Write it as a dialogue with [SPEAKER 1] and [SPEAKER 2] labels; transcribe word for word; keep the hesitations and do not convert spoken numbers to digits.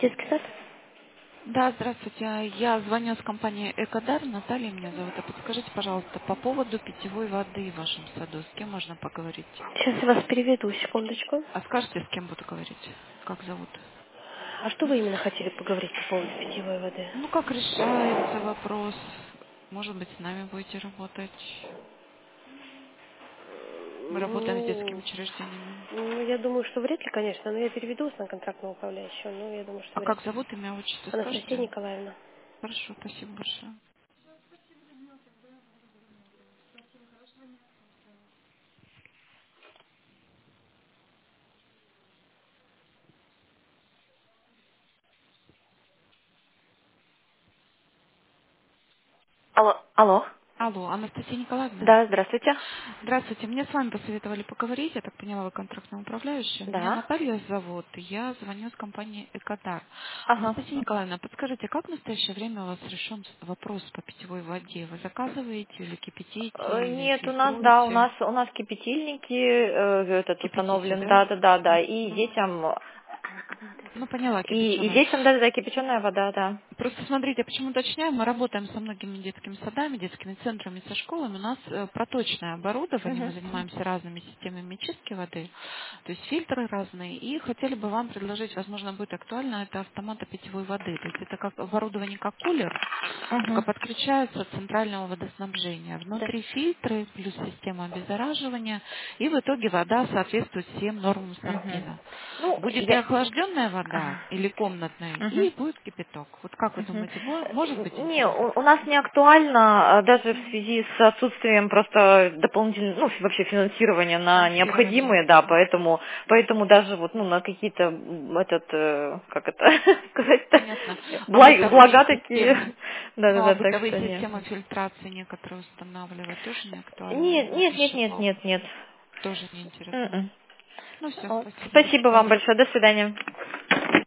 [SPEAKER 1] Детский сад?
[SPEAKER 2] Да, здравствуйте. Я звоню с компании «Экодар». Наталья меня зовут. А подскажите, пожалуйста, по поводу питьевой воды в вашем саду. С кем можно поговорить?
[SPEAKER 1] Сейчас я вас переведу, секундочку.
[SPEAKER 2] А скажете, с кем буду говорить? Как зовут?
[SPEAKER 1] А что вы именно хотели поговорить по поводу питьевой воды?
[SPEAKER 2] Ну, как решается вопрос? Может быть, с нами будете работать? Мы работаем с детскими
[SPEAKER 1] Ну,
[SPEAKER 2] учреждениями.
[SPEAKER 1] ну, я думаю, что вряд ли, конечно, но я переведу вас на контрактного управляющего, но я думаю, что
[SPEAKER 2] А
[SPEAKER 1] вряд
[SPEAKER 2] как
[SPEAKER 1] ли.
[SPEAKER 2] зовут, имя, отчество
[SPEAKER 1] Анастасия
[SPEAKER 2] скажете?
[SPEAKER 1] Николаевна.
[SPEAKER 2] Хорошо, спасибо большое.
[SPEAKER 3] Алло, алло.
[SPEAKER 2] Алло, Анастасия Николаевна?
[SPEAKER 3] Да, здравствуйте.
[SPEAKER 2] Здравствуйте. Мне с вами посоветовали поговорить. Я так поняла, вы контрактная управляющая. Меня
[SPEAKER 3] Да.
[SPEAKER 2] Наталья зовут. и Я звоню с компании «Экодар».
[SPEAKER 3] Ага.
[SPEAKER 2] Анастасия Николаевна, подскажите, как в настоящее время у вас решен вопрос по питьевой воде? Вы заказываете или кипятите,
[SPEAKER 3] Э,
[SPEAKER 2] или
[SPEAKER 3] Нет, у нас, да, у
[SPEAKER 2] фильтруете?
[SPEAKER 3] нас у нас кипятильники э, этот
[SPEAKER 2] Кипятите,
[SPEAKER 3] установлен,
[SPEAKER 2] да?
[SPEAKER 3] да, да, да, да. И
[SPEAKER 2] Мгм.
[SPEAKER 3] детям
[SPEAKER 2] Ну, поняла,
[SPEAKER 3] и, и
[SPEAKER 2] кипяченая.
[SPEAKER 3] детям, да, да, да, кипяченая вода, да.
[SPEAKER 2] Просто смотрите, почему уточняю, мы работаем со многими детскими садами, детскими центрами, со школами. У нас э, проточное оборудование, мы
[SPEAKER 3] Мгм.
[SPEAKER 2] занимаемся разными системами чистки воды, то есть фильтры разные. И хотели бы вам предложить, возможно, будет актуально, это автоматы питьевой воды. То есть это как оборудование, как кулер, только
[SPEAKER 3] Мгм.
[SPEAKER 2] подключается от центрального водоснабжения.
[SPEAKER 3] Да.
[SPEAKER 2] Внутри фильтры плюс система обеззараживания, и в итоге вода соответствует всем нормам
[SPEAKER 3] Мгм.
[SPEAKER 2] Санпина.
[SPEAKER 3] Ну,
[SPEAKER 2] Будет и
[SPEAKER 3] я.
[SPEAKER 2] охлажденная вода
[SPEAKER 3] Ага.
[SPEAKER 2] или комнатная,
[SPEAKER 3] Мгм.
[SPEAKER 2] и будет кипяток. Вот как вы
[SPEAKER 3] Мгм.
[SPEAKER 2] думаете, мо- может
[SPEAKER 3] Э,
[SPEAKER 2] быть
[SPEAKER 3] Не,
[SPEAKER 2] интересно?
[SPEAKER 3] у, у нас не актуально, а, даже в связи с отсутствием просто дополнительного, ну, вообще финансирования на
[SPEAKER 2] Финансирование.
[SPEAKER 3] необходимые, да, поэтому, поэтому даже вот, ну, на какие-то, м, этот, э, как это сказать-то,
[SPEAKER 2] Понятно. А
[SPEAKER 3] благ-
[SPEAKER 2] бытовые
[SPEAKER 3] блага такие,
[SPEAKER 2] системы? Ну, а
[SPEAKER 3] да-да-да, так
[SPEAKER 2] бытовые
[SPEAKER 3] что нет.
[SPEAKER 2] системы фильтрации некоторые устанавливать тоже не актуально
[SPEAKER 3] Нет,
[SPEAKER 2] для
[SPEAKER 3] нет, нет, нет,
[SPEAKER 2] поставщиков?
[SPEAKER 3] нет, нет.
[SPEAKER 2] Тоже не интересно.
[SPEAKER 3] М-м.
[SPEAKER 2] Ну все,
[SPEAKER 3] Вот.
[SPEAKER 2] спасибо, до
[SPEAKER 3] Спасибо вам
[SPEAKER 2] свидания.
[SPEAKER 3] большое, до свидания.